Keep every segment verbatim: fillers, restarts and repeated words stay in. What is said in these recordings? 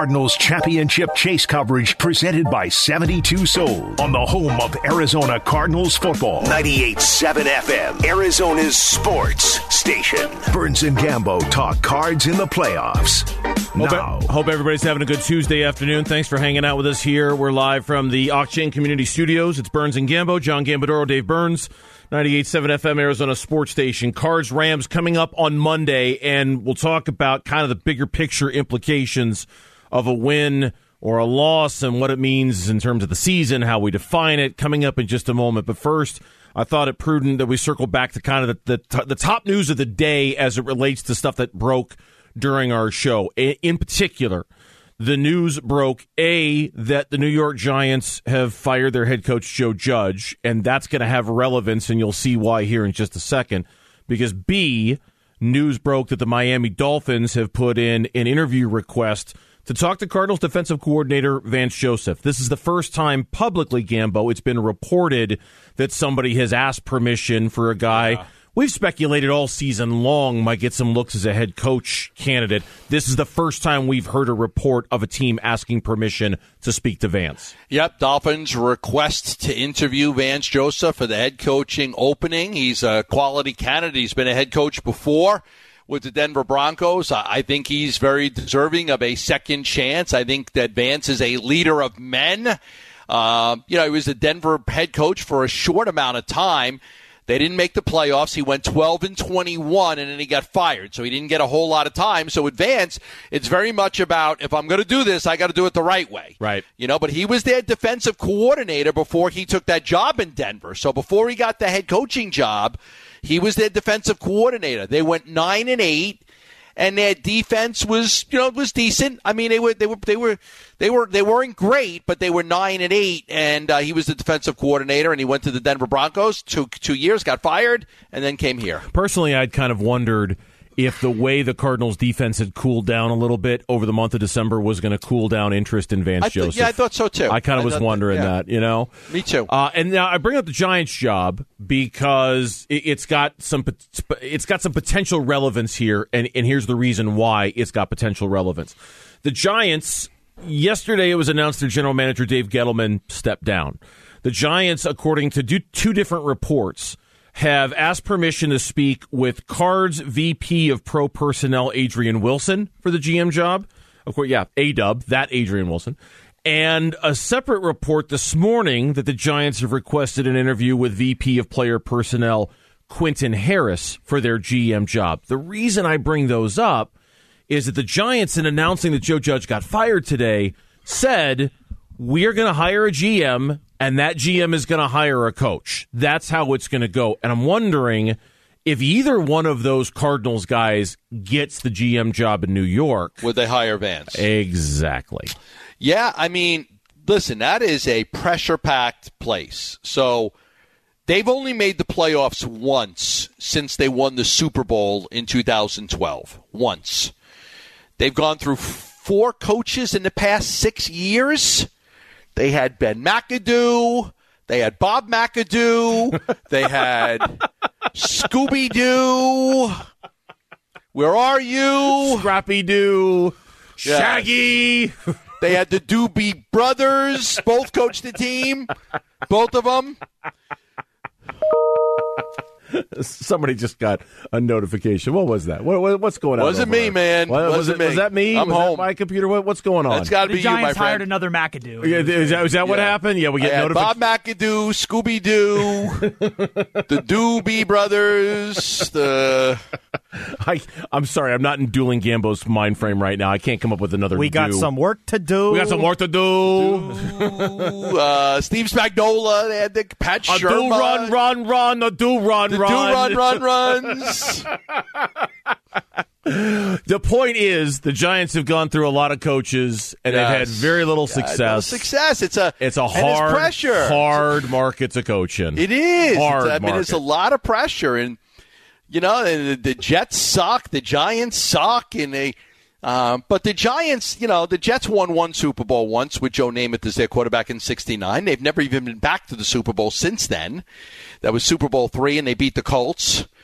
Cardinals championship chase coverage presented by seventy-two Soul on the home of Arizona Cardinals football. ninety-eight point seven F M, Arizona's sports station. Burns and Gambo talk cards in the playoffs. Hope, Now, hope everybody's having a good Tuesday afternoon. Thanks for hanging out with us here. We're live from the Octane Community Studios. It's Burns and Gambo, John Gambadoro, Dave Burns, ninety-eight point seven F M, Arizona Sports Station. Cards, Rams coming up on Monday, and we'll talk about kind of the bigger picture implications of a win or a loss and what it means in terms of the season, how we define it, coming up in just a moment. But first, I thought it prudent that we circle back to kind of the, the, the top news of the day as it relates to stuff that broke during our show. In particular, the news broke, A, that the New York Giants have fired their head coach, Joe Judge, and that's going to have relevance, and you'll see why here in just a second. Because, B, news broke that the Miami Dolphins have put in an interview request to talk to Cardinals defensive coordinator Vance Joseph. This is the first time publicly, Gambo, it's been reported that somebody has asked permission for a guy yeah. We've speculated all season long might get some looks as a head coach candidate. This is the first time we've heard a report of a team asking permission to speak to Vance. Yep, Dolphins request to interview Vance Joseph for the head coaching opening. He's a quality candidate. He's been a head coach before with the Denver Broncos. I think he's very deserving of a second chance. I think that Vance is a leader of men. Uh, you know, he was the Denver head coach for a short amount of time. They didn't make the playoffs. He went twelve and twenty-one, and then he got fired. So he didn't get a whole lot of time. So with Vance, it's very much about, if I'm going to do this, I got to do it the right way. Right. You know, but he was their defensive coordinator before he took that job in Denver. So before he got the head coaching job, he was their defensive coordinator. They went nine and eight. And their defense was, you know, was decent. I mean, they were, they were, they were, they were, they weren't great, but they were nine and eight. And uh, he was the defensive coordinator, and he went to the Denver Broncos two two years, got fired, and then came here. Personally, I'd kind of wondered if the way the Cardinals' defense had cooled down a little bit over the month of December was going to cool down interest in Vance I th- Joseph. Yeah, I thought so too. I kind of was wondering that, yeah. that, you know. Me too. Uh, and now I bring up the Giants' job because it, it's got some it's got some potential relevance here, and, and here's the reason why it's got potential relevance. The Giants, yesterday it was announced their general manager Dave Gettleman stepped down. The Giants, according to do, two different reports, have asked permission to speak with Cards V P of Pro Personnel Adrian Wilson for the G M job. Of course, yeah, A-Dub, that Adrian Wilson. And a separate report this morning that the Giants have requested an interview with V P of Player Personnel Quentin Harris for their G M job. The reason I bring those up is that the Giants, in announcing that Joe Judge got fired today, said, we're going to hire a G M, and that G M is going to hire a coach. That's how it's going to go. And I'm wondering if either one of those Cardinals guys gets the G M job in New York. Would they hire Vance? Exactly. Yeah, I mean, listen, that is a pressure-packed place. So they've only made the playoffs once since they won the Super Bowl in two thousand twelve. Once. They've gone through four coaches in the past six years. They had Ben McAdoo. They had Bob McAdoo. They had Scooby-Doo. Where are you? Scrappy-Doo. Yes. Shaggy. They had the Doobie Brothers. Both coached the team. Both of them. Somebody just got a notification. What was that? What, what, what's going on? Wasn't me, there? man. What, Wasn't was, it, me. was that me? I'm was home. That my computer? What, what's going on? That's got to be the you, my Giants friend. hired another McAdoo. Yeah, is that, is that what Yeah. happened? Yeah, we get notifications. Bob McAdoo, Scooby-Doo, the Doobie Brothers, the... I, I'm sorry, I'm not in Dueling Gambo's mind frame right now. I can't come up with another We got do. some work to do. We got some work to do. Ooh, uh, Steve Spagnuolo, they had the Pat A do Sherman. run, run, run, a do run, the run. do run, run, runs. The point is, the Giants have gone through a lot of coaches, and Yes. they've had very little Yeah, no success. success. It's a It's a and hard, it's pressure. hard market to coach in. It is. Hard It's, I mean, it's a market. lot of pressure, and you know, the, the Jets suck, the Giants suck, and they. Um, but the Giants, you know, the Jets won one Super Bowl once with Joe Namath as their quarterback in sixty-nine. They've never even been back to the Super Bowl since then. That was Super Bowl three, and they beat the Colts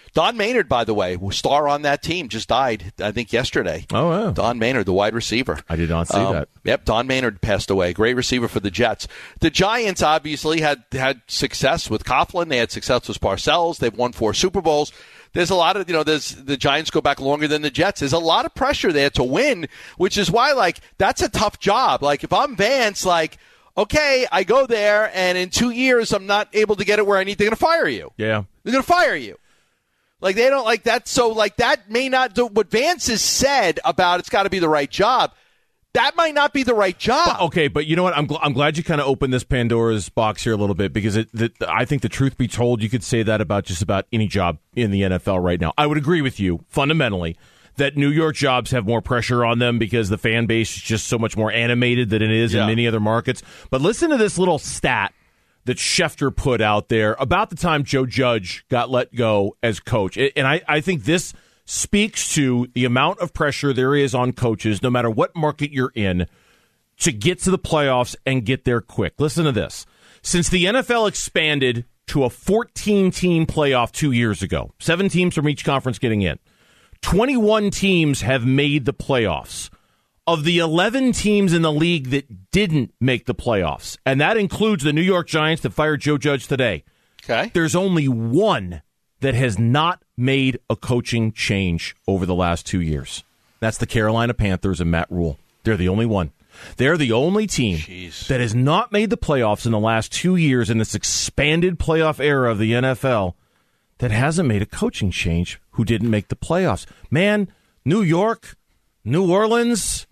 Don Maynard, by the way, star on that team, just died, I think, yesterday. Oh, wow. Don Maynard, the wide receiver. I did not see um, that. Yep, Don Maynard passed away. Great receiver for the Jets. The Giants obviously had, had success with Coughlin. They had success with Parcells. They've won four Super Bowls. There's a lot of, you know, there's the Giants go back longer than the Jets. There's a lot of pressure there to win, which is why, like, that's a tough job. Like, if I'm Vance, like, okay, I go there, and in two years I'm not able to get it where I need, they're going to fire you. Yeah. They're going to fire you. Like, they don't like that. So, like, that may not do what Vance has said about it's got to be the right job. That might not be the right job. But, okay, but you know what? I'm, gl- I'm glad you kind of opened this Pandora's box here a little bit, because it, the, I think the truth be told, you could say that about just about any job in the N F L right now. I would agree with you fundamentally that New York jobs have more pressure on them because the fan base is just so much more animated than it is yeah. in many other markets. But listen to this little stat that Schefter put out there about the time Joe Judge got let go as coach. And I, I think this speaks to the amount of pressure there is on coaches, no matter what market you're in, to get to the playoffs and get there quick. Listen to this. Since the N F L expanded to a fourteen-team playoff two years ago, seven teams from each conference getting in, twenty-one teams have made the playoffs. Of the eleven teams in the league that didn't make the playoffs, and that includes the New York Giants that fired Joe Judge today, okay, there's only one that has not made a coaching change over the last two years. That's the Carolina Panthers and Matt Rule. They're the only one. They're the only team Jeez. that has not made the playoffs in the last two years in this expanded playoff era of the N F L that hasn't made a coaching change who didn't make the playoffs. Man, New York, New Orleans,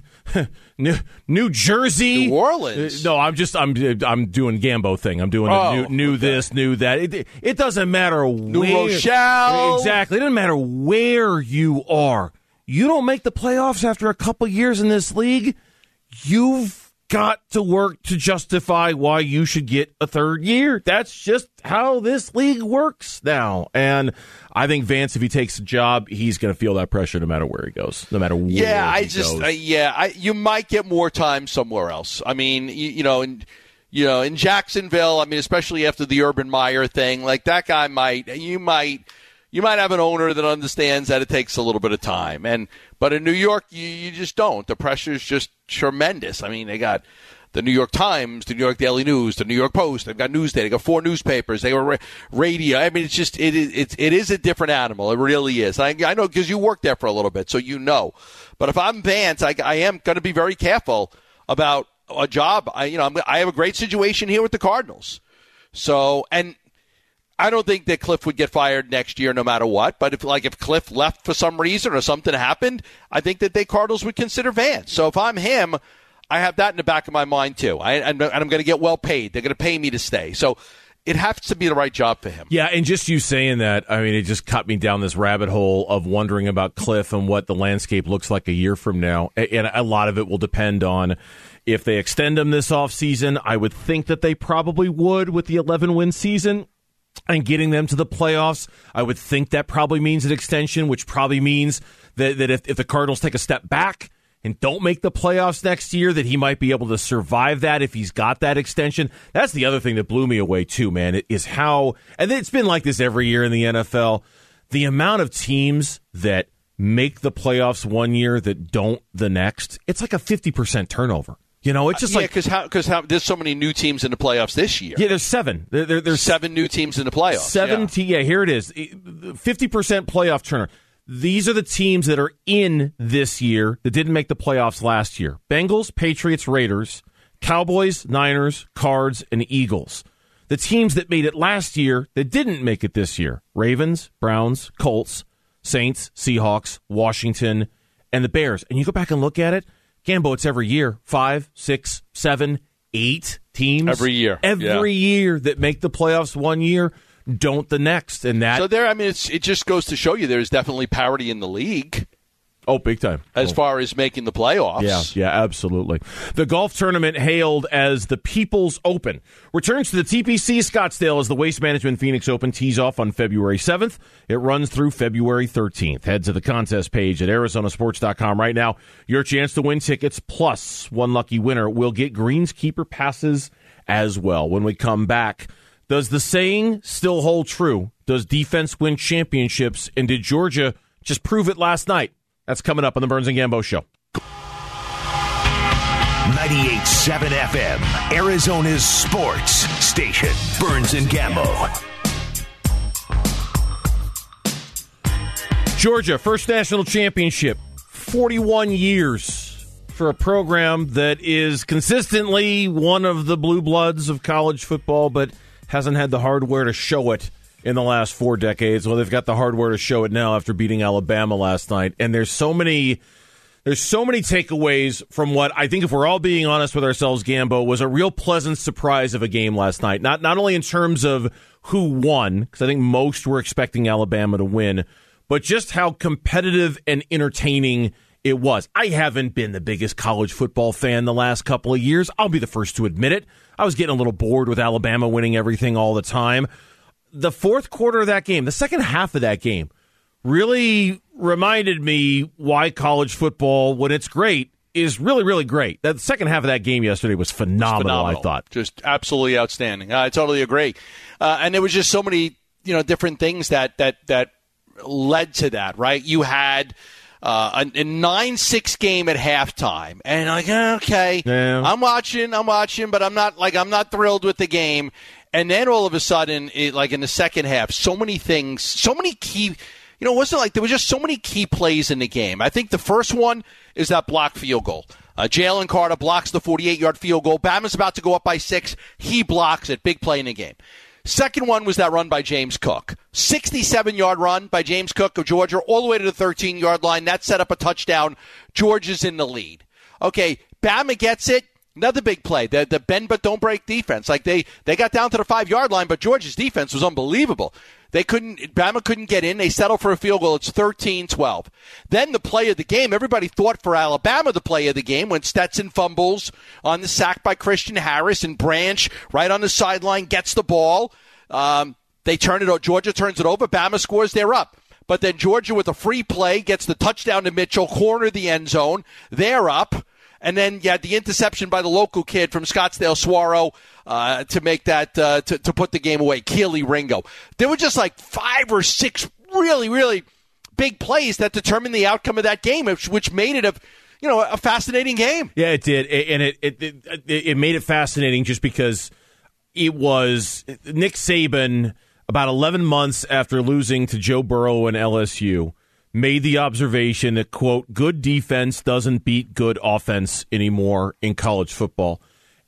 New, New Jersey, New Orleans. Uh, no, I'm just I'm I'm doing Gambo thing. I'm doing oh, a new, new okay. this, new that. It, it doesn't matter New where, Rochelle. Exactly. It doesn't matter where you are. You don't make the playoffs after a couple years in this league. You've got to work to justify why you should get a third year. That's just how this league works now. And I think Vance, if he takes a job, he's going to feel that pressure no matter where he goes, no matter where yeah, he I just, goes. Uh, yeah, I, you might get more time somewhere else. I mean, you, you know, in, you know, in Jacksonville, I mean, especially after the Urban Meyer thing, like that guy might, you might, you might have an owner that understands that it takes a little bit of time. And, but in New York, you, you just don't. The pressure is just tremendous. I mean, they got the New York Times, the New York Daily News, the New York Post. They've got Newsday. They got four newspapers. They were radio. I mean, it's just it is it's it is a different animal. It really is. I, I know because you worked there for a little bit, so you know. But if I'm Vance, I, I am going to be very careful about a job. I you know I'm, I have a great situation here with the Cardinals. So and I don't think that Cliff would get fired next year no matter what. But if like if Cliff left for some reason or something happened, I think that the Cardinals would consider Vance. So if I'm him, I have that in the back of my mind, too. I, and I'm going to get well paid. They're going to pay me to stay. So it has to be the right job for him. Yeah, and just you saying that, I mean, it just cut me down this rabbit hole of wondering about Cliff and what the landscape looks like a year from now. And a lot of it will depend on if they extend him this offseason. I would think that they probably would with the eleven-win season and getting them to the playoffs. I would think that probably means an extension, which probably means that, that if, if the Cardinals take a step back and don't make the playoffs next year, that he might be able to survive that if he's got that extension. That's the other thing that blew me away, too, man, is how, and it's been like this every year in the N F L, the amount of teams that make the playoffs one year that don't the next. It's like a fifty percent turnover. You know, it's just uh, yeah, like because how because how there's so many new teams in the playoffs this year. Yeah, there's seven. There, there, there's seven new teams in the playoffs. Seven. Yeah, te- yeah here it is. Fifty percent playoff turnover. These are the teams that are in this year that didn't make the playoffs last year. Bengals, Patriots, Raiders, Cowboys, Niners, Cards, and Eagles. The teams that made it last year that didn't make it this year. Ravens, Browns, Colts, Saints, Seahawks, Washington, and the Bears. And you go back and look at it, Gambo, it's every year. Five, six, seven, eight teams. Every year. Every yeah. year that make the playoffs one year don't the next, and that. So there, I mean, it's, it just goes to show you there's definitely parity in the league. Oh, big time. As oh. far as making the playoffs. Yeah, yeah, absolutely. The golf tournament hailed as the People's Open returns to the T P C Scottsdale as the Waste Management Phoenix Open tees off on February seventh. It runs through February thirteenth. Head to the contest page at Arizona Sports dot com right now. Your chance to win tickets plus one lucky winner will get Greenskeeper passes as well. When we come back, does the saying still hold true? Does defense win championships? And did Georgia just prove it last night? That's coming up on the Burns and Gambo Show. ninety-eight point seven F M, Arizona's sports station. Burns and Gambo. Georgia, first national championship, forty-one years for a program that is consistently one of the blue bloods of college football, but hasn't had the hardware to show it in the last four decades. Well, they've got the hardware to show it now after beating Alabama last night. And there's so many... There's so many takeaways from what I think, if we're all being honest with ourselves, Gambo, was a real pleasant surprise of a game last night. Not not only in terms of who won, because I think most were expecting Alabama to win, but just how competitive and entertaining it was. I haven't been the biggest college football fan the last couple of years. I'll be the first to admit it. I was getting a little bored with Alabama winning everything all the time. The fourth quarter of that game, the second half of that game, really reminded me why college football, when it's great, is really, really great. That second half of that game yesterday was phenomenal, phenomenal. I thought. Just absolutely outstanding. I totally agree. Uh, and there was just so many, you know, different things that that that led to that, right? You had uh, a, a nine six game at halftime, and like, okay, yeah. I'm watching, I'm watching, but I'm not like I'm not thrilled with the game. And then all of a sudden, it, like in the second half, so many things, so many key. You know, it wasn't like there was just so many key plays in the game. I think the first one is that block field goal. Uh, Jalen Carter blocks the forty-eight-yard field goal. Bama's about to go up by six. He blocks it. Big play in the game. Second one was that run by James Cook. sixty-seven-yard run by James Cook of Georgia all the way to the thirteen-yard line. That set up a touchdown. Georgia's in the lead. Okay, Bama gets it. Another big play, the the bend but don't break defense. Like they, they got down to the five-yard line, but Georgia's defense was unbelievable. They couldn't, Bama couldn't get in. They settled for a field goal. It's thirteen twelve. Then the play of the game, everybody thought for Alabama the play of the game when Stetson fumbles on the sack by Christian Harris and Branch right on the sideline gets the ball. Um, they turn it, Georgia turns it over. Bama scores, they're up. But then Georgia with a free play gets the touchdown to Mitchell, corner the end zone. They're up. And then you had the interception by the local kid from Scottsdale, Saguaro, uh, to make that, uh, to, to put the game away, Keely Ringo. There were just like five or six really, really big plays that determined the outcome of that game, which, which made it a, you know, a fascinating game. Yeah, it did. And it, it, it, it made it fascinating just because it was Nick Saban, about eleven months after losing to Joe Burrow and L S U, made the observation that, quote, good defense doesn't beat good offense anymore in college football.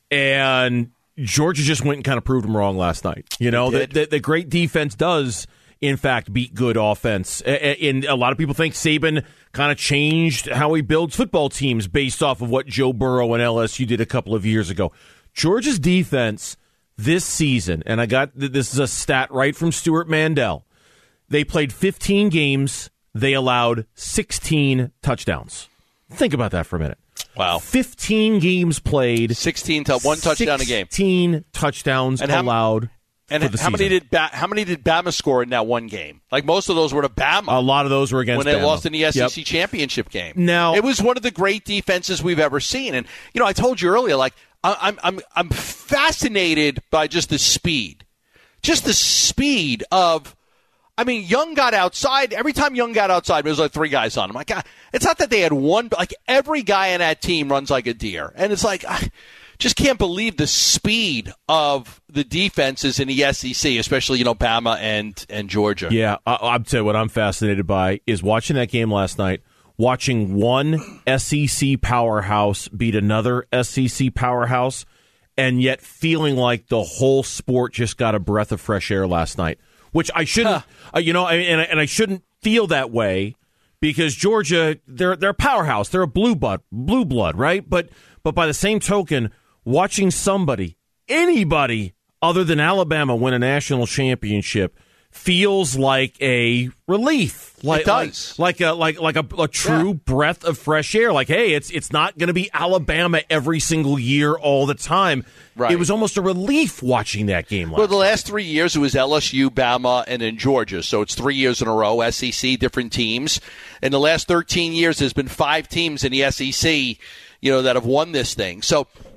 And Georgia just went and kind of proved him wrong last night. You know, that the, the great defense does, in fact, beat good offense. And a lot of people think Saban kind of changed how he builds football teams based off of what Joe Burrow and L S U did a couple of years ago. Georgia's defense this season, and I got this is a stat right from Stuart Mandel, they played fifteen games. They allowed sixteen touchdowns. Think about that for a minute. Wow. fifteen games played. sixteen to one touchdown a game. sixteen touchdowns and how, allowed and for the how season. Many did ba- how many did Bama score in that one game? Like most of those were to Bama. A lot of those were against when they Bama. lost in the S E C yep. championship game. Now, it was one of the great defenses we've ever seen. And, you know, I told you earlier, like, I'm I'm I'm fascinated by just the speed. Just the speed of I mean, Young got outside. Every time Young got outside, there was like three guys on him. Like, it's not that they had one, but like every guy in that team runs like a deer. And it's like, I just can't believe the speed of the defenses in the S E C, especially, you know, Bama and, and Georgia. Yeah, I, I'll tell you what I'm fascinated by is watching that game last night, watching one S E C powerhouse beat another S E C powerhouse, and yet feeling like the whole sport just got a breath of fresh air last night. Which I shouldn't, huh. uh, you know, and, and I shouldn't feel that way because Georgia, they're they're a powerhouse, they're a blue blood, blue blood, right? But but by the same token, watching somebody, anybody other than Alabama win a national championship feels like a relief. Like, it does. Like, like a like like a, a true yeah. breath of fresh air. Like, hey, it's it's not going to be Alabama every single year all the time. Right. It was almost a relief watching that game last Well, the night. last three years it was L S U, Bama, and then Georgia. So it's three years in a row, S E C, different teams. In the last thirteen years, there's been five teams in the S E C, you know, that have won this thing. So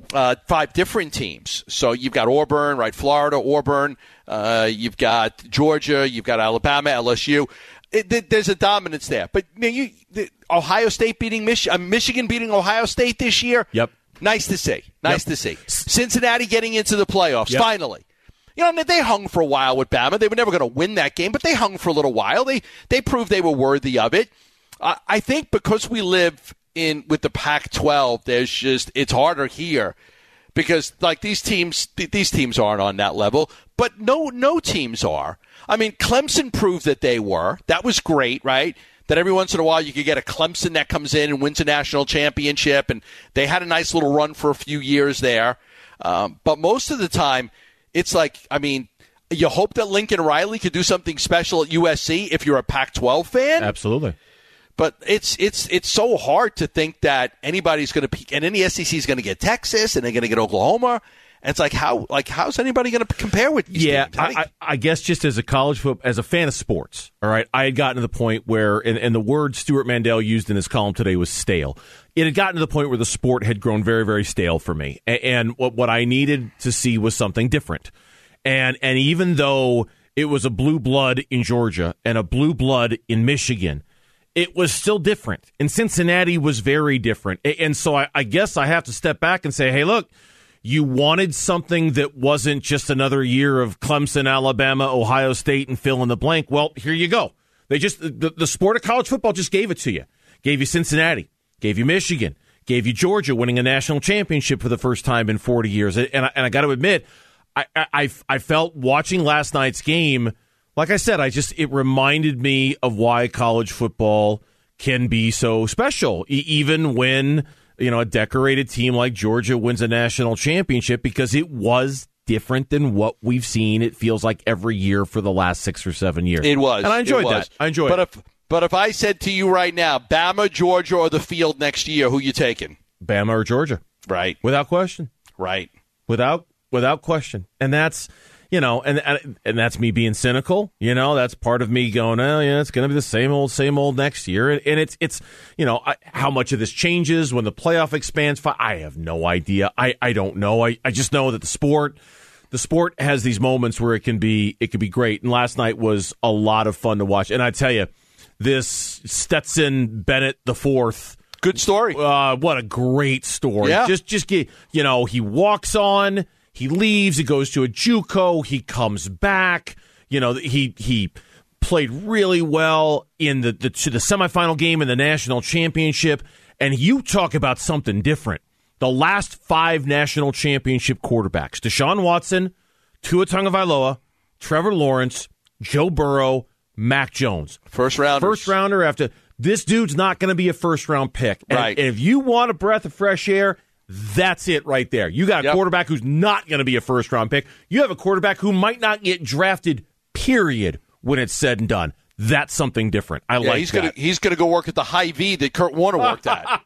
uh, five different teams. So you've got Auburn, right? Florida, Auburn. Uh, you've got Georgia. You've got Alabama, L S U. It, there's a dominance there. But you know, you, the, Ohio State beating Mich- uh, Michigan beating Ohio State this year. Yep. Nice to see. Nice yep. to see. Cincinnati getting into the playoffs, yep. finally. You know, they hung for a while with Bama. They were never going to win that game, but they hung for a little while. They they proved they were worthy of it. Uh, I think because we live in with the Pac twelve, there's just it's harder here because like these teams th- these teams aren't on that level, but no no teams are. I mean, Clemson proved that they were. That was great, right? That every once in a while you could get a Clemson that comes in and wins a national championship, and they had a nice little run for a few years there. Um, but most of the time, it's like, I mean, you hope that Lincoln Riley could do something special at U S C if you're a Pac twelve fan. Absolutely. But it's it's it's so hard to think that anybody's going to peak, and then the S E C is going to get Texas, and they're going to get Oklahoma. And it's like how like how's anybody going to compare with these yeah, teams? I, I, I guess just as a college football, as a fan of sports, all right, I had gotten to the point where, and, and the word Stuart Mandel used in his column today was stale. It had gotten to the point where the sport had grown very, very stale for me, and, and what what I needed to see was something different. And and even though it was a blue blood in Georgia and a blue blood in Michigan, it was still different. And Cincinnati was very different. And so I, I guess I have to step back and say, hey, look, you wanted something that wasn't just another year of Clemson, Alabama, Ohio State, and fill in the blank. Well, here you go. They just the, the sport of college football just gave it to you. Gave you Cincinnati, gave you Michigan, gave you Georgia winning a national championship for the first time in forty years. And I, and I got to admit, I, I I felt watching last night's game, like I said, I just it reminded me of why college football can be so special, e- even when you know a decorated team like Georgia wins a national championship, because it was different than what we've seen. It feels like every year for the last six or seven years. It was, and I enjoyed that. I enjoyed but it. If, but if I said to you right now, Bama, Georgia, or the field next year, who you taking? Bama or Georgia, right? Without question, right? Without. Without question. And that's, you know, and, and and that's me being cynical. You know, that's part of me going, oh, yeah, it's going to be the same old, same old next year. And, and it's, it's you know, I, how much of this changes when the playoff expands. I have no idea. I, I don't know. I, I just know that the sport, the sport has these moments where it can be, it can be great. And last night was a lot of fun to watch. And I tell you, this Stetson Bennett the fourth. Good story. Uh, what a great story. Yeah. Just, just get, you know, he walks on. He leaves. He goes to a JUCO. He comes back. You know, he he played really well in the, the to the semifinal game in the national championship. And you talk about something different. The last five national championship quarterbacks: Deshaun Watson, Tua Tagovailoa, Trevor Lawrence, Joe Burrow, Mac Jones. First rounder. First rounder after this dude's not going to be a first round pick. And, right. and if you want a breath of fresh air, that's it right there. You got a yep. quarterback who's not going to be a first-round pick. You have a quarterback who might not get drafted, period, when it's said and done. That's something different. I yeah, like he's that. Gonna, he's going to go work at the Hy-Vee that Kurt Warner worked at.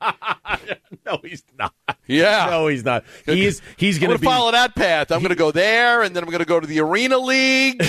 No, he's not. Yeah. No, he's not. He's he's going to be follow that path. I'm going to go there, and then I'm going to go to the Arena League.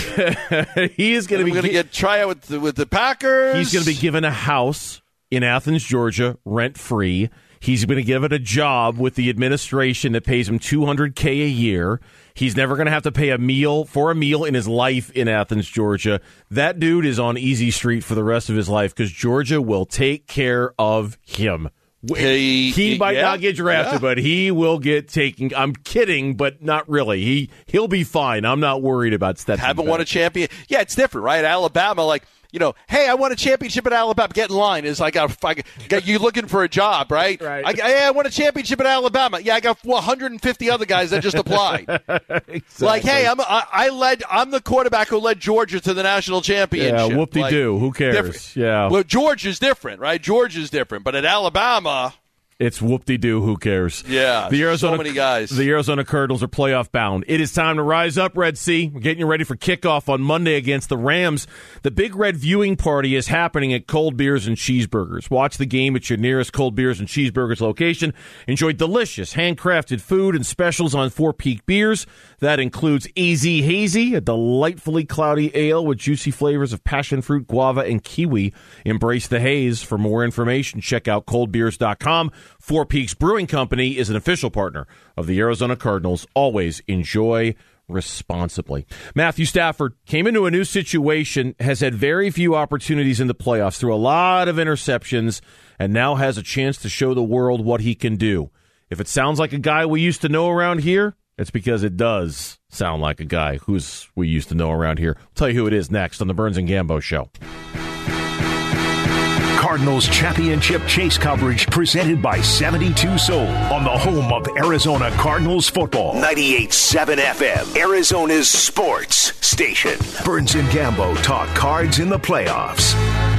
He is going to be going to get try out with the, with the Packers. He's going to be given a house in Athens, Georgia, rent-free. He's going to give it a job with the administration that pays him two hundred thousand dollars a year. He's never going to have to pay a meal for a meal in his life in Athens, Georgia. That dude is on easy street for the rest of his life because Georgia will take care of him. He, he might yeah, not get drafted, yeah. but he will get taken. I'm kidding, but not really. He, he'll be fine. I'm not worried about Stetson. Haven't won a champion. Yeah, it's different, right? Alabama, like, you know, hey, I won a championship at Alabama. Get in line. It's like, I got you looking for a job, right? Right. I, hey, I won a championship at Alabama. Yeah, I got one hundred fifty other guys that just applied. Exactly. Like, hey, I'm I, I led. I'm the quarterback who led Georgia to the national championship. Yeah, whoop-de-doo. Like, who cares? Different. Yeah. Well, Georgia's different, right? Georgia's different, but at Alabama. It's whoop-de-doo, who cares? Yeah, the Arizona, so many guys. The Arizona Cardinals are playoff bound. It is time to rise up, Red Sea. We're getting you ready for kickoff on Monday against the Rams. The Big Red viewing party is happening at Cold Beers and Cheeseburgers. Watch the game at your nearest Cold Beers and Cheeseburgers location. Enjoy delicious handcrafted food and specials on Four Peak beers. That includes A Z Hazy, a delightfully cloudy ale with juicy flavors of passion fruit, guava, and kiwi. Embrace the haze. For more information, check out cold beers dot com. Four Peaks Brewing Company is an official partner of the Arizona Cardinals. Always enjoy responsibly. Matthew Stafford came into a new situation, has had very few opportunities in the playoffs, threw a lot of interceptions, and now has a chance to show the world what he can do. If it sounds like a guy we used to know around here, it's because it does sound like a guy who's we used to know around here. I'll tell you who it is next on the Burns and Gambo Show. Cardinals Championship Chase coverage presented by seventy-two Soul on the home of Arizona Cardinals football. ninety-eight point seven F M, Arizona's sports station. Burns and Gambo talk cards in the playoffs.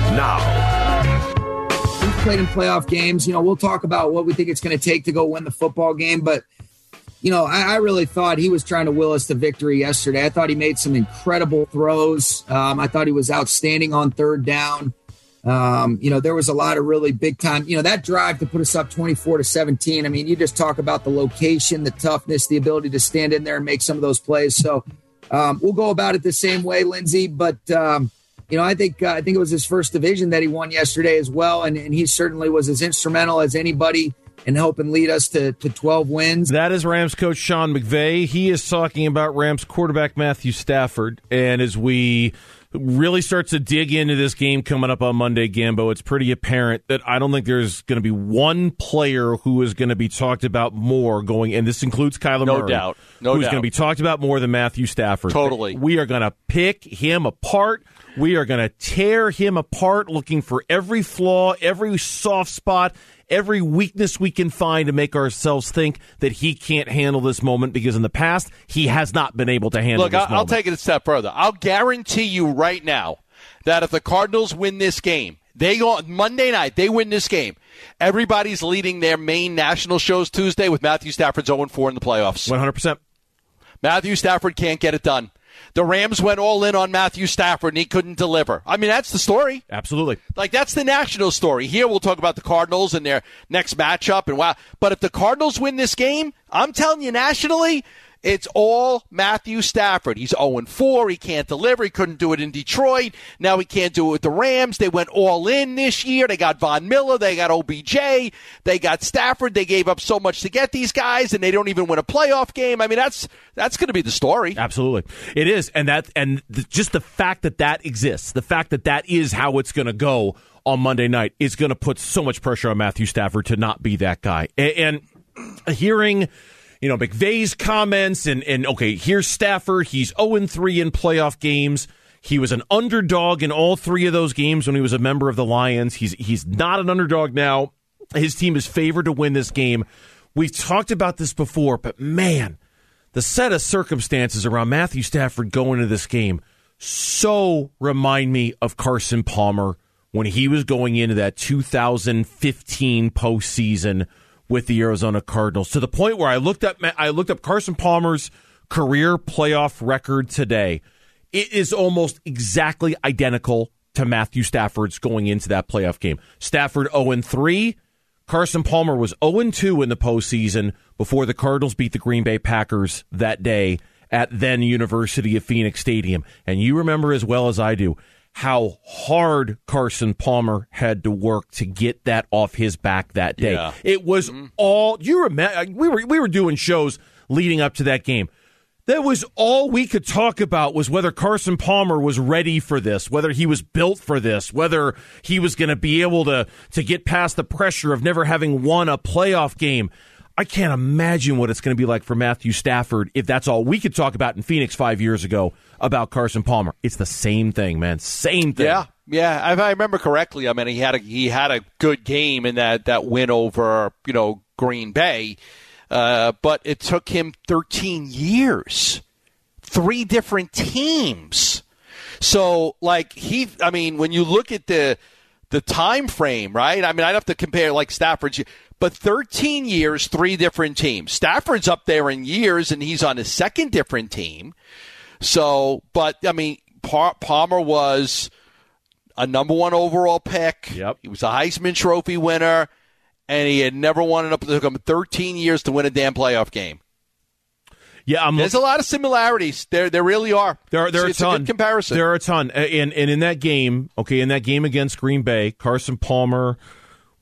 Now. We've played in playoff games. You know, we'll talk about what we think it's going to take to go win the football game, but you know, I, I really thought he was trying to will us to victory yesterday. I thought he made some incredible throws. Um, I thought he was outstanding on third down. Um, you know, there was a lot of really big time, you know, that drive to put us up twenty-four to seventeen. I mean, you just talk about the location, the toughness, the ability to stand in there and make some of those plays. So um, we'll go about it the same way, Lindsay. But, um, you know, I think uh, I think it was his first division that he won yesterday as well. And, and he certainly was as instrumental as anybody in helping lead us to, to twelve wins. That is Rams coach Sean McVay. He is talking about Rams quarterback Matthew Stafford. And as we really start to dig into this game coming up on Monday, Gambo, it's pretty apparent that I don't think there's going to be one player who is going to be talked about more going, and this includes Kyler no Murray. Doubt. No who's doubt. going to be talked about more than Matthew Stafford. Totally. We are going to pick him apart. We are going to tear him apart, looking for every flaw, every soft spot, every weakness we can find to make ourselves think that he can't handle this moment, because in the past, he has not been able to handle Look, this I'll, moment. I'll take it a step further. I'll guarantee you right now that if the Cardinals win this game, they go Monday night, they win this game, everybody's leading their main national shows Tuesday with Matthew Stafford's oh and four in the playoffs. one hundred percent. Matthew Stafford can't get it done. The Rams went all in on Matthew Stafford, and he couldn't deliver. I mean, that's the story. Absolutely. Like, that's the national story. Here we'll talk about the Cardinals and their next matchup. and wow. But if the Cardinals win this game, I'm telling you nationally, it's all Matthew Stafford. He's oh and four. He can't deliver. He couldn't do it in Detroit. Now he can't do it with the Rams. They went all in this year. They got Von Miller. They got O B J. They got Stafford. They gave up so much to get these guys, and they don't even win a playoff game. I mean, that's that's going to be the story. Absolutely. It is. And that and the, just the fact that that exists, the fact that that is how it's going to go on Monday night is going to put so much pressure on Matthew Stafford to not be that guy. And, and hearing, you know, McVay's comments and, and okay, here's Stafford. He's oh and three in playoff games. He was an underdog in all three of those games when he was a member of the Lions. He's he's not an underdog now. His team is favored to win this game. We've talked about this before, but man, the set of circumstances around Matthew Stafford going into this game so remind me of Carson Palmer when he was going into that two thousand fifteen postseason with the Arizona Cardinals, to the point where I looked up I looked up Carson Palmer's career playoff record today. It is almost exactly identical to Matthew Stafford's going into that playoff game. Stafford oh and three. Carson Palmer was oh and two in the postseason before the Cardinals beat the Green Bay Packers that day at then University of Phoenix Stadium. And you remember as well as I do how hard Carson Palmer had to work to get that off his back that day. Yeah. It was mm-hmm. all you remember. We were we were doing shows leading up to that game. That was all we could talk about, was whether Carson Palmer was ready for this, whether he was built for this, whether he was going to be able to to get past the pressure of never having won a playoff game. I can't imagine what it's going to be like for Matthew Stafford if that's all we could talk about in Phoenix five years ago about Carson Palmer. It's the same thing, man. Same thing. Yeah, yeah. If I remember correctly, I mean, he had a he had a good game in that, that win over, you know, Green Bay, uh, but it took him thirteen years, three different teams. So, like he, I mean, when you look at the the time frame, right? I mean, I'd have to compare like Stafford's. But thirteen years, three different teams. Stafford's up there in years, and he's on his second different team. So, but, I mean, Palmer was a number one overall pick. Yep. He was a Heisman Trophy winner, and he had never won it up. It took him thirteen years to win a damn playoff game. Yeah, I'm There's a lot of similarities. There there really are. There are, there are it's a ton. a good comparison. There are a ton. And, and in that game, okay, in that game against Green Bay, Carson Palmer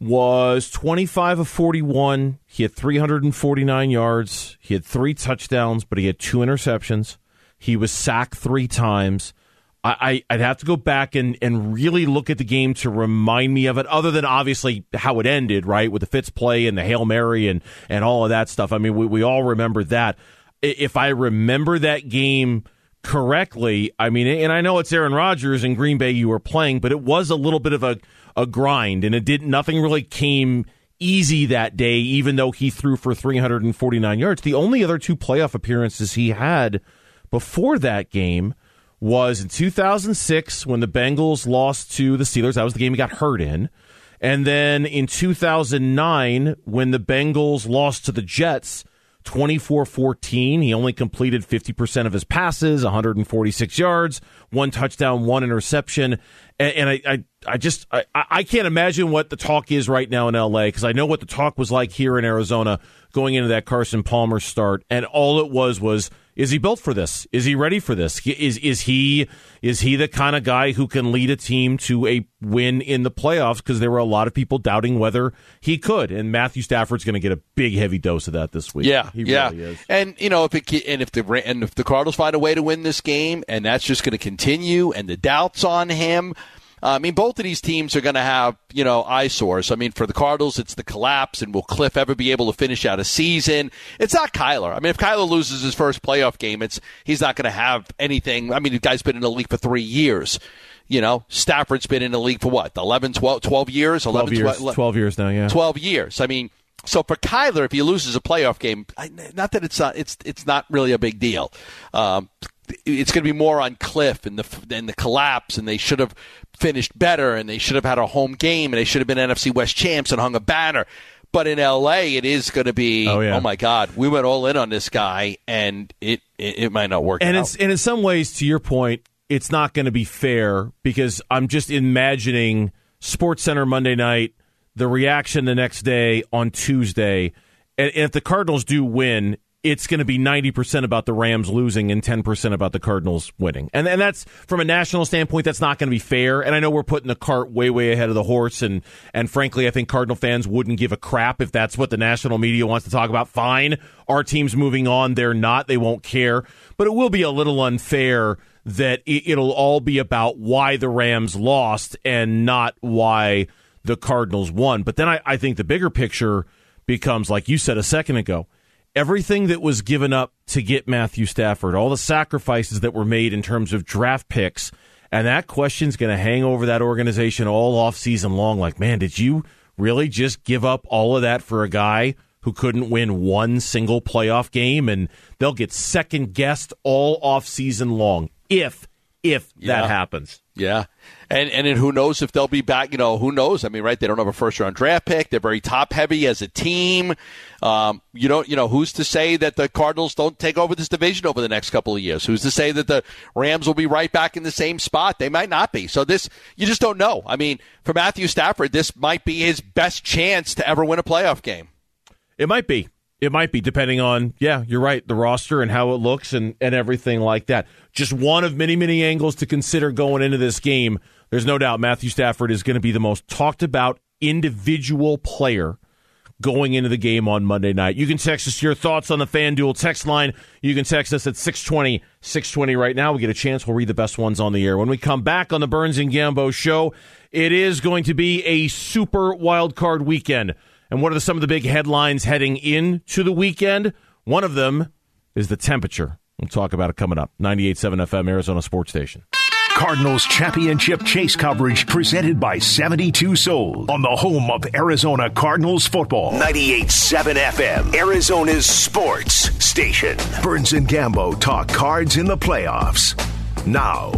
was twenty-five of forty-one. He had three hundred forty-nine yards. He had three touchdowns, but he had two interceptions. He was sacked three times. I, I, I'd have to go back and, and really look at the game to remind me of it, other than obviously how it ended, right, with the Fitz play and the Hail Mary and, and all of that stuff. I mean, we, we all remember that. If I remember that game correctly, I mean, and I know it's Aaron Rodgers and Green Bay you were playing, but it was a little bit of a, a grind, and it didn't. Nothing really came easy that day, even though he threw for three hundred forty-nine yards. The only other two playoff appearances he had before that game was in two thousand six when the Bengals lost to the Steelers. That was the game he got hurt in. And then in two thousand nine when the Bengals lost to the Jets twenty-four fourteen. He only completed fifty percent of his passes, one hundred forty-six yards, one touchdown, one interception. And, and I, I, I just I, I can't imagine what the talk is right now in L A, because I know what the talk was like here in Arizona going into that Carson Palmer start. And all it was was, is he built for this? Is he ready for this? Is is he is he the kind of guy who can lead a team to a win in the playoffs? Because there were a lot of people doubting whether he could, and Matthew Stafford's going to get a big, heavy dose of that this week. Yeah, he yeah. really is. And you know, if it and if the and if the Cardinals find a way to win this game, and that's just going to continue, and the doubts on him. I mean, both of these teams are going to have, you know, eyesores. I mean, for the Cardinals, it's the collapse, and will Cliff ever be able to finish out a season? It's not Kyler. I mean, if Kyler loses his first playoff game, it's he's not going to have anything. I mean, the guy's been in the league for three years. You know, Stafford's been in the league for what, eleven, twelve, twelve years? eleven, twelve years, twelve years now, yeah. twelve years. I mean, so for Kyler, if he loses a playoff game, not that it's not, it's it's not really a big deal. Um, it's going to be more on Cliff and the and the collapse, and they should have finished better, and they should have had a home game, and they should have been N F C West champs and hung a banner. But in L A, it is going to be, oh, yeah. oh my God, we went all in on this guy, and it it, it might not work and out. It's, and in some ways, to your point, it's not going to be fair, because I'm just imagining SportsCenter Monday night, the reaction the next day on Tuesday, and if the Cardinals do win, it's going to be ninety percent about the Rams losing and ten percent about the Cardinals winning. And and that's, from a national standpoint, that's not going to be fair. And I know we're putting the cart way, way ahead of the horse. And, and frankly, I think Cardinal fans wouldn't give a crap if that's what the national media wants to talk about. Fine. Our team's moving on. They're not. They won't care. But it will be a little unfair that it, it'll all be about why the Rams lost and not why the Cardinals won. But then I, I think the bigger picture becomes, like you said a second ago, everything that was given up to get Matthew Stafford, all the sacrifices that were made in terms of draft picks, and that question's going to hang over that organization all off season long. Like, man, did you really just give up all of that for a guy who couldn't win one single playoff game? And they'll get second guessed all off season long if if yeah. that happens. Yeah. And and then who knows if they'll be back, you know, who knows? I mean, right, they don't have a first-round draft pick. They're very top-heavy as a team. Um, you don't, you know, who's to say that the Cardinals don't take over this division over the next couple of years? Who's to say that the Rams will be right back in the same spot? They might not be. So this, you just don't know. I mean, for Matthew Stafford, this might be his best chance to ever win a playoff game. It might be. It might be, depending on, yeah, you're right, the roster and how it looks and, and everything like that. Just one of many, many angles to consider going into this game. There's no doubt Matthew Stafford is going to be the most talked about individual player going into the game on Monday night. You can text us your thoughts on the FanDuel text line. You can text us at six twenty, six twenty right now. We get a chance. We'll read the best ones on the air. When we come back on the Burns and Gambo show, it is going to be a super wild card weekend. And what are the, some of the big headlines heading into the weekend? One of them is the temperature. We'll talk about it coming up. ninety-eight point seven F M, Arizona Sports Station. Cardinals Championship Chase coverage presented by seventy-two Sold on the home of Arizona Cardinals football. ninety-eight point seven F M, Arizona's sports station. Burns and Gambo talk Cards in the playoffs. Now.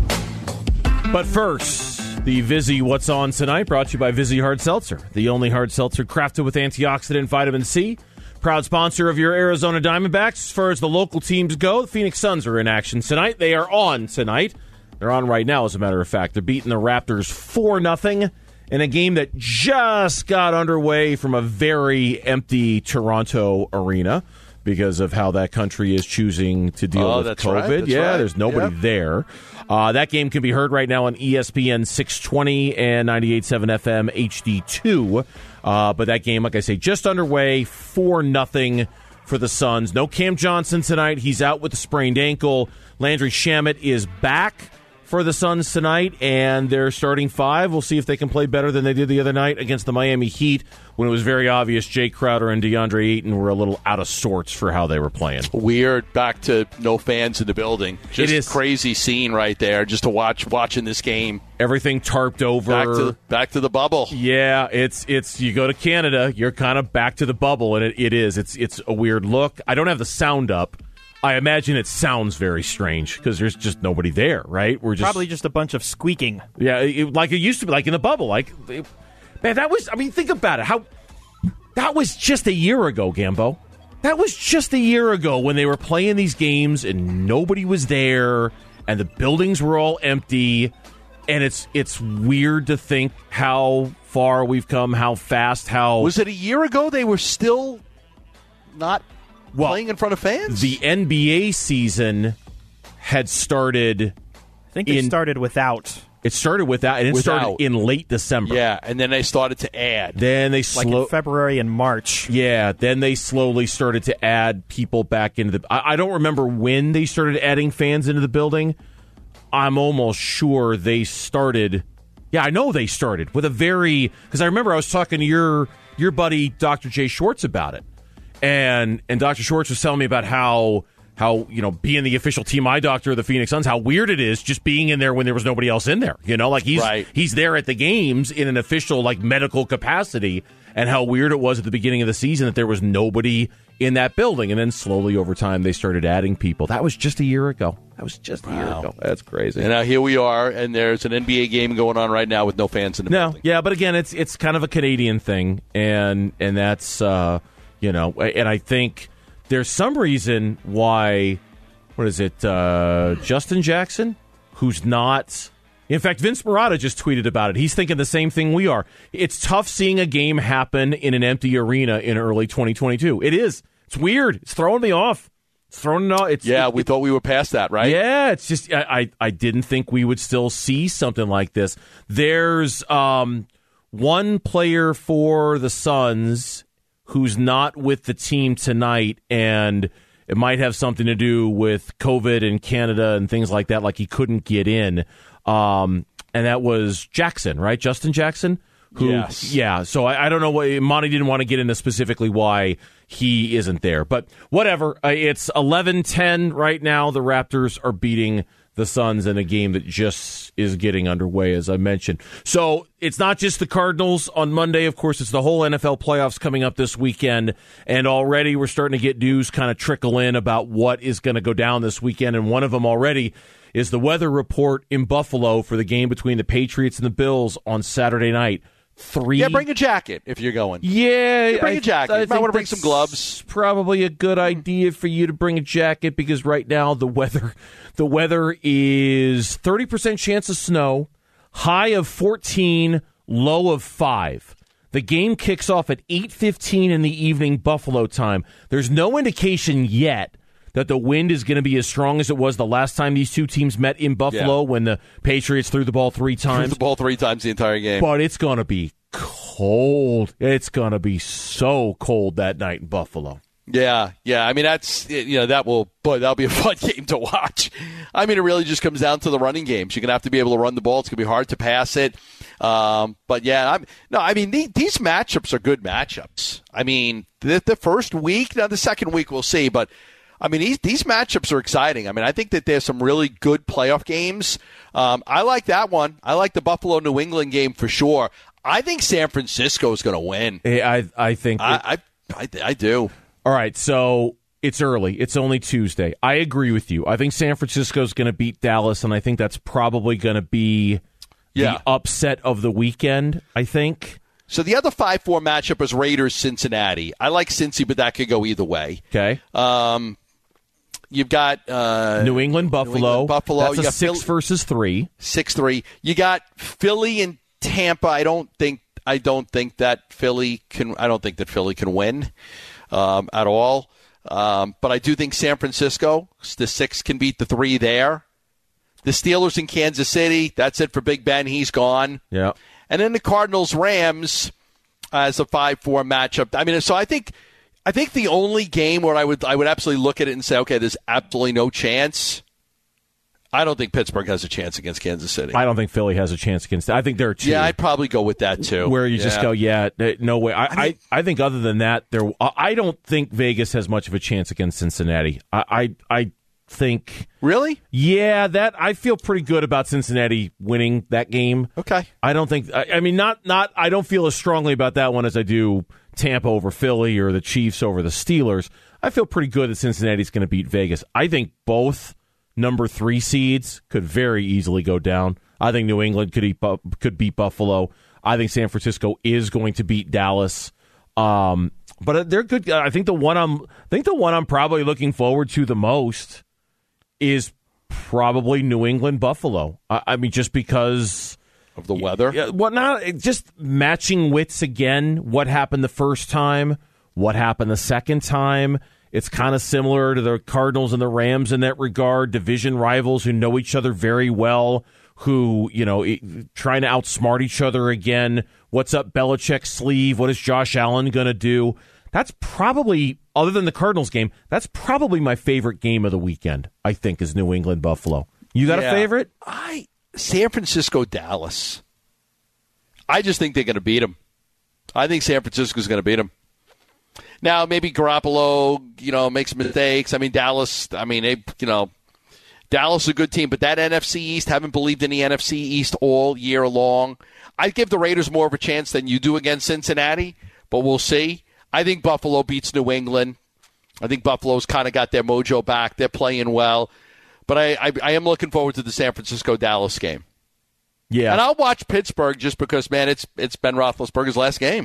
But first, the Vizzy What's On Tonight, brought to you by Vizzy Hard Seltzer, the only hard seltzer crafted with antioxidant vitamin C. Proud sponsor of your Arizona Diamondbacks. As far as the local teams go, the Phoenix Suns are in action tonight. They are on tonight. They're on right now, as a matter of fact. They're beating the Raptors four nothing in a game that just got underway from a very empty Toronto arena. because of how that country is choosing to deal oh, with that's COVID. Right, that's yeah, right. there's nobody yep. there. Uh, that game can be heard right now on E S P N six twenty and ninety-eight point seven F M H D two. Uh, but that game, like I say, just underway, four nothing for the Suns. No Cam Johnson tonight. He's out with a sprained ankle. Landry Shamet is back for the Suns tonight, and their starting five. We'll see if they can play better than they did the other night against the Miami Heat, when it was very obvious Jay Crowder and DeAndre Ayton were a little out of sorts for how they were playing. Weird, back to no fans in the building. Just it is crazy scene right there, just to watch watching this game. Everything tarped over. Back to, back to the bubble. Yeah, it's it's you go to Canada, you're kind of back to the bubble, and it, it is. It's it's a weird look. I don't have the sound up. I imagine it sounds very strange because there's just nobody there, right? We're just probably just a bunch of squeaking. Yeah, it, like it used to be, like in the bubble. Like, it, man, that was. I mean, think about it. How that was just a year ago, Gambo. That was just a year ago when they were playing these games and nobody was there, and the buildings were all empty. And it's it's weird to think how far we've come, how fast, how was it a year ago? They were still not. Well, playing in front of fans? The N B A season had started. I think it in, started without. It started without, and it without. started in late December. Yeah, and then they started to add. Then they like slow in February and March. Yeah, then they slowly started to add people back into the. I, I don't remember when they started adding fans into the building. I'm almost sure they started. Yeah, I know they started with a very because I remember I was talking to your your buddy Doctor Jay Schwartz about it. And and Doctor Schwartz was telling me about how, how you know, being the official team eye doctor of the Phoenix Suns, how weird it is just being in there when there was nobody else in there. You know, like he's right. he's there at the games in an official, like, medical capacity, and how weird it was at the beginning of the season that there was nobody in that building. And then slowly over time, they started adding people. That was just a year ago. That was just a wow. year ago. That's crazy. And now here we are, and there's an N B A game going on right now with no fans in the no, building. Yeah, but again, it's it's kind of a Canadian thing, and and that's, uh, you know, and I think there's some reason why, what is it, uh, Justin Jackson, who's not, in fact, Vince Marotta just tweeted about it. He's thinking the same thing we are. It's tough seeing a game happen in an empty arena in early twenty twenty-two. It is. It's weird. It's throwing me off. It's throwing me off. It's, yeah, it, we it, thought we were past that, right? Yeah, it's just, I, I, I didn't think we would still see something like this. There's um, one player for the Suns who's not with the team tonight, and it might have something to do with COVID in Canada and things like that, like he couldn't get in. Um, and that was Jackson, right? Justin Jackson? Who, yes. Yeah, so I, I don't know what, Monty didn't want to get into specifically why he isn't there. But whatever, uh, it's eleven ten right now. The Raptors are beating the Suns in a game that just is getting underway, as I mentioned. So it's not just the Cardinals on Monday. Of course, it's the whole N F L playoffs coming up this weekend. And already we're starting to get news kind of trickle in about what is going to go down this weekend. And one of them already is the weather report in Buffalo for the game between the Patriots and the Bills on Saturday night. Three. Yeah, bring a jacket if you're going. Yeah, yeah bring I, a jacket. I You might want to bring some gloves. Probably a good idea for you to bring a jacket because right now the weather, the weather is thirty percent chance of snow, high of fourteen, low of five. The game kicks off at eight fifteen in the evening Buffalo time. There's no indication yet that the wind is going to be as strong as it was the last time these two teams met in Buffalo yeah. when the Patriots threw the ball three times. Threw the ball three times the entire game. But it's going to be cold. It's going to be so cold that night in Buffalo. Yeah, yeah. I mean, that's, you know, that will, boy, that'll be a fun game to watch. I mean, it really just comes down to the running games. You're going to have to be able to run the ball. It's going to be hard to pass it. Um, but yeah, I'm, no, I mean, the, these matchups are good matchups. I mean, the, the first week, now the second week we'll see, but I mean, these, these matchups are exciting. I mean, I think that there's some really good playoff games. Um, I like that one. I like the Buffalo-New England game for sure. I think San Francisco is going to win. I I think I, I, I I do. All right, so it's early. It's only Tuesday. I agree with you. I think San Francisco is going to beat Dallas, and I think that's probably going to be yeah. the upset of the weekend, I think. So the other five four matchup is Raiders-Cincinnati. I like Cincy, but that could go either way. Okay. Um, you've got uh, New England, Buffalo. New England, Buffalo. That's you a got six Philly, versus three. Six three. You got Philly and Tampa. I don't think. I don't think that Philly can. I don't think that Philly can win um, at all. Um, but I do think San Francisco, the six can beat the three there. The Steelers in Kansas City, that's it for Big Ben. He's gone. Yeah. And then the Cardinals-Rams as a five four matchup. I mean, so I think I think the only game where I would I would absolutely look at it and say, okay, there's absolutely no chance. I don't think Pittsburgh has a chance against Kansas City. I don't think Philly has a chance against I think there are two. Yeah, I'd probably go with that, too. Where you yeah. just go, yeah, no way. I, I, mean, I, I think other than that, there. I don't think Vegas has much of a chance against Cincinnati. I, I, I think. Really? Yeah, that I feel pretty good about Cincinnati winning that game. Okay. I don't think. I, I mean, not not. I don't feel as strongly about that one as I do Tampa over Philly or the Chiefs over the Steelers. I feel pretty good that Cincinnati's going to beat Vegas. I think both number three seeds could very easily go down. I think New England could eat, could beat Buffalo. I think San Francisco is going to beat Dallas. Um, but they're good. I think the one I'm. I think the one I'm probably looking forward to the most is probably New England Buffalo. I, I mean, just because of the weather. Yeah, what not? Just matching wits again. What happened the first time? What happened the second time? It's kind of similar to the Cardinals and the Rams in that regard. Division rivals who know each other very well, who, you know, trying to outsmart each other again. What's up Belichick's sleeve? What is Josh Allen going to do? That's probably, other than the Cardinals game, that's probably my favorite game of the weekend, I think, is New England Buffalo. You got yeah. a favorite? I San Francisco, Dallas. I just think they're going to beat them. I think San Francisco's going to beat them. Now, maybe Garoppolo, you know, makes mistakes. I mean, Dallas, I mean, they, you know, Dallas is a good team, but that N F C East, haven't believed in the N F C East all year long. I'd give the Raiders more of a chance than you do against Cincinnati, but we'll see. I think Buffalo beats New England. I think Buffalo's kind of got their mojo back. They're playing well. But I, I, I am looking forward to the San Francisco-Dallas game. Yeah. And I'll watch Pittsburgh just because, man, it's it's Ben Roethlisberger's last game.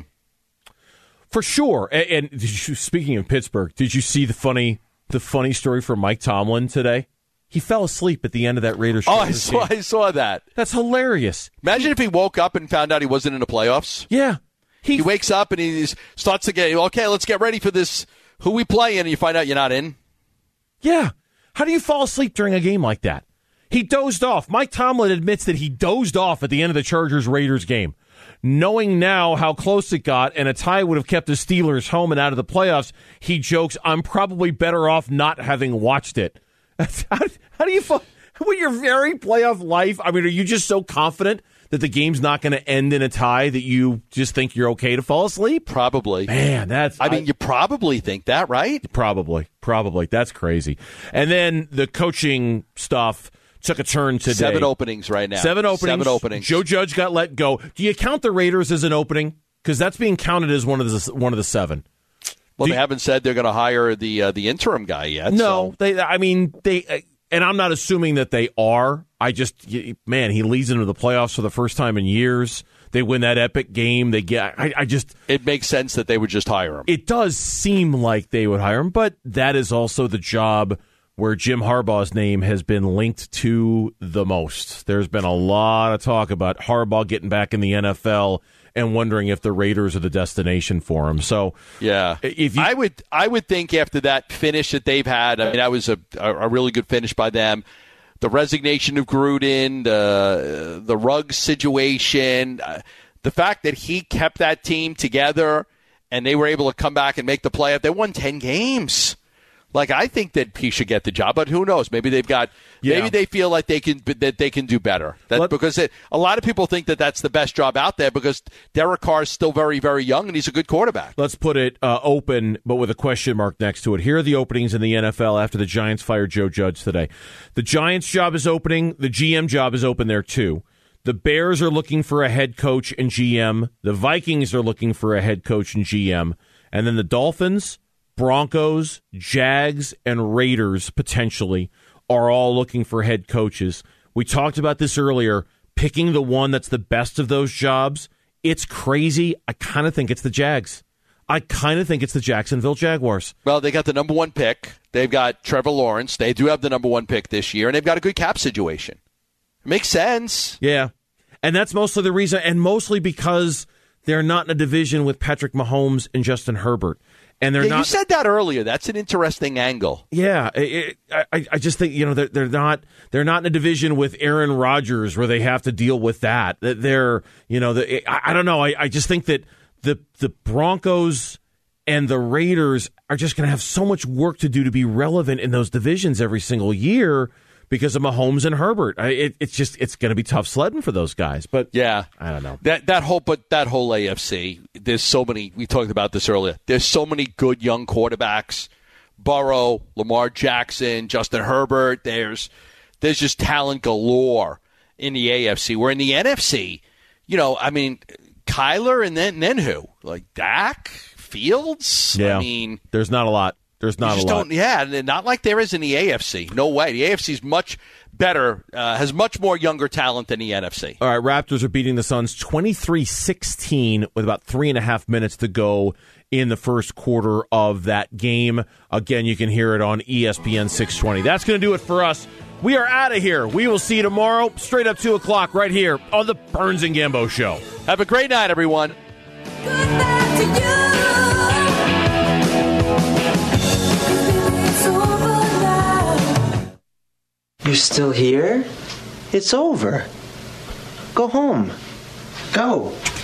For sure. And, and did you, speaking of Pittsburgh, did you see the funny the funny story from Mike Tomlin today? He fell asleep at the end of that Raiders show. Oh, I saw, I saw that. That's hilarious. Imagine if he woke up and found out he wasn't in the playoffs. Yeah. He, he wakes up and he starts to get, okay, let's get ready for this. Who we play, and you find out you're not in. Yeah. How do you fall asleep during a game like that? He dozed off. Mike Tomlin admits that he dozed off at the end of the Chargers-Raiders game. Knowing now how close it got and a tie would have kept the Steelers home and out of the playoffs, he jokes, I'm probably better off not having watched it. How, how do you fall? With your very playoff life, I mean, are you just so confident that the game's not going to end in a tie that you just think you're okay to fall asleep? Probably. Man, that's... I mean, I, you probably think that, right? Probably. Probably. That's crazy. And then the coaching stuff took a turn today. Seven openings right now. Seven openings. Seven openings. Joe Judge got let go. Do you count the Raiders as an opening? Because that's being counted as one of the one of the seven. Well, Do they you, haven't said they're going to hire the uh, the interim guy yet. No, so. they. I mean, they. And I'm not assuming that they are. I just, man, he leads into the playoffs for the first time in years. They win that epic game. They get. I, I just. It makes sense that they would just hire him. It does seem like they would hire him, but that is also the job where Jim Harbaugh's name has been linked to the most. There's been a lot of talk about Harbaugh getting back in the N F L and wondering if the Raiders are the destination for him. So, yeah, if you, I would, I would think after that finish that they've had, I mean, that was a, a really good finish by them. The resignation of Gruden, the the Ruggs situation, uh, the fact that he kept that team together and they were able to come back and make the playoff. They won ten games. Like, I think that he should get the job, but who knows? Maybe they've got. Yeah. Maybe they feel like they can that they can do better. That, Let, because it, a lot of people think that that's the best job out there because Derek Carr is still very, very young and he's a good quarterback. Let's put it uh, open, but with a question mark next to it. Here are the openings in the N F L after the Giants fired Joe Judge today. The Giants' job is opening. The G M job is open there too. The Bears are looking for a head coach and G M. The Vikings are looking for a head coach and G M, and then the Dolphins, Broncos, Jags, and Raiders potentially are all looking for head coaches. We talked about this earlier, picking the one that's the best of those jobs. It's crazy. I kind of think it's the Jags. I kind of think it's the Jacksonville Jaguars. Well, they got the number one pick. They've got Trevor Lawrence. They do have the number one pick this year, and they've got a good cap situation. It makes sense. Yeah, and that's mostly the reason, and mostly because they're not in a division with Patrick Mahomes and Justin Herbert. and they're yeah, not. You said that earlier. That's an interesting angle. Yeah, it, it, I, I just think you know they're, they're not they're not in a division with Aaron Rodgers where they have to deal with that. They're you know the, I, I don't know. I, I just think that the the Broncos and the Raiders are just going to have so much work to do to be relevant in those divisions every single year because of Mahomes and Herbert. I, it, it's just it's going to be tough sledding for those guys. But yeah, I don't know that that whole but that whole A F C. There's so many. We talked about this earlier. There's so many good young quarterbacks. Burrow, Lamar Jackson, Justin Herbert. There's there's just talent galore in the A F C. Where in the N F C, you know, I mean, Kyler and then and then who? Like Dak, Fields. Yeah, I mean, there's not a lot. There's not a lot. Don't, yeah, not like there is in the A F C. No way. The A F C is much better, uh, has much more younger talent than the N F C. All right, Raptors are beating the Suns twenty-three sixteen with about three and a half minutes to go in the first quarter of that game. Again, you can hear it on E S P N six twenty. That's going to do it for us. We are out of here. We will see you tomorrow, straight up two o'clock, right here on the Burns and Gambo Show. Have a great night, everyone. Goodbye to you. You're still here? It's over. Go home. Go.